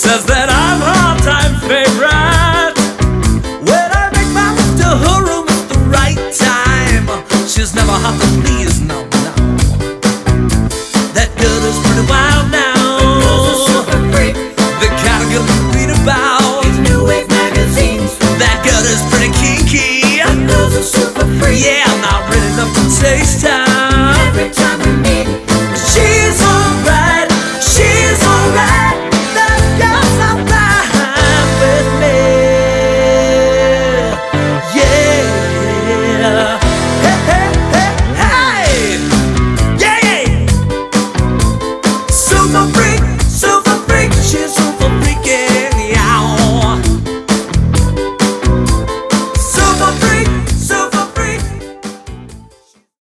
says that I'm her all-time favorite. When I make my move to her room at the right time, she's never hard to please, no, no. That girl is pretty wild now. The girl's a super freak, The kind of girl you read about. in New Wave magazines. That girl is pretty kinky. The girl's a super freak. Yeah, I'm not ready enough to taste her.